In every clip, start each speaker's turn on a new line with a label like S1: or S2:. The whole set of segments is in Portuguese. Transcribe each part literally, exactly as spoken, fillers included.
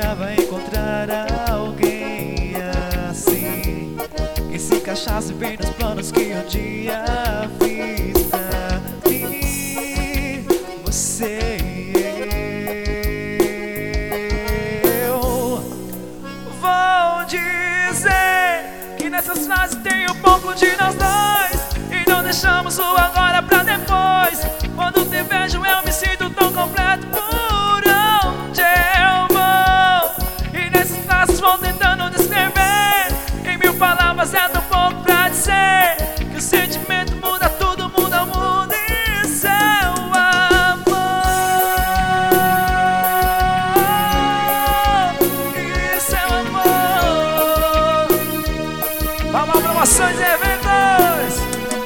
S1: esperava encontrar alguém assim, que se encaixasse bem nos planos que um dia fiz pra mim. Você e eu. Vou dizer que nessas frases tem um pouco de nós dois, e não deixamos o agora pra depois. Quando te vejo eu me sinto tão completo por onde eu vou, e nessas frases vou tentando descrever. Em mil palavras é tão pouco pra dizer que o sentimento muda tudo, muda o mundo e seu amor, e seu amor. Vamos promoções e eventos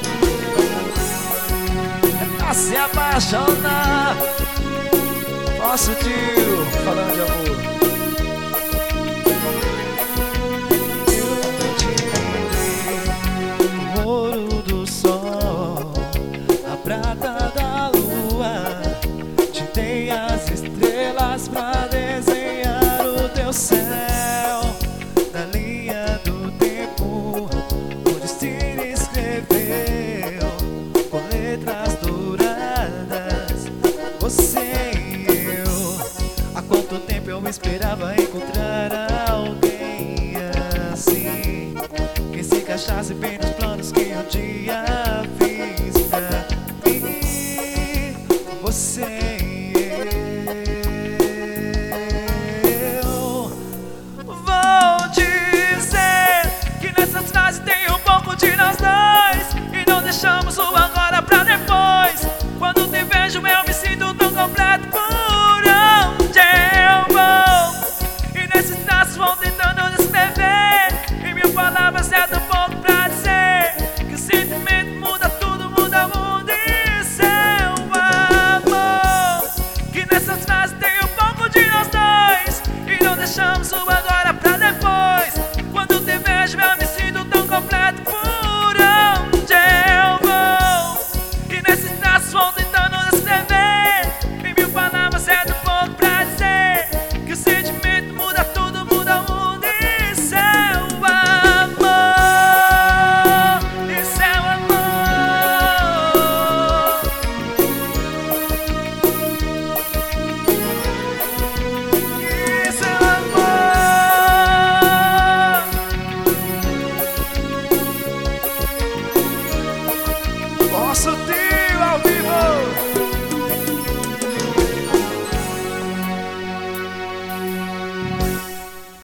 S1: pra se apaixonar. Nosso tio falando de amor. Eu te dei o ouro do sol, a prata da lua, te dei as estrelas pra desenhar o teu céu. Na linha do tempo o destino escreveu com letras douradas você e eu. Há quanto tempo eu esperava encontrar alguém assim, que se encaixasse bem nos planos que um dia fiz pra mim. Você e eu. Vou dizer que nessas frases tem um pouco de nós dois,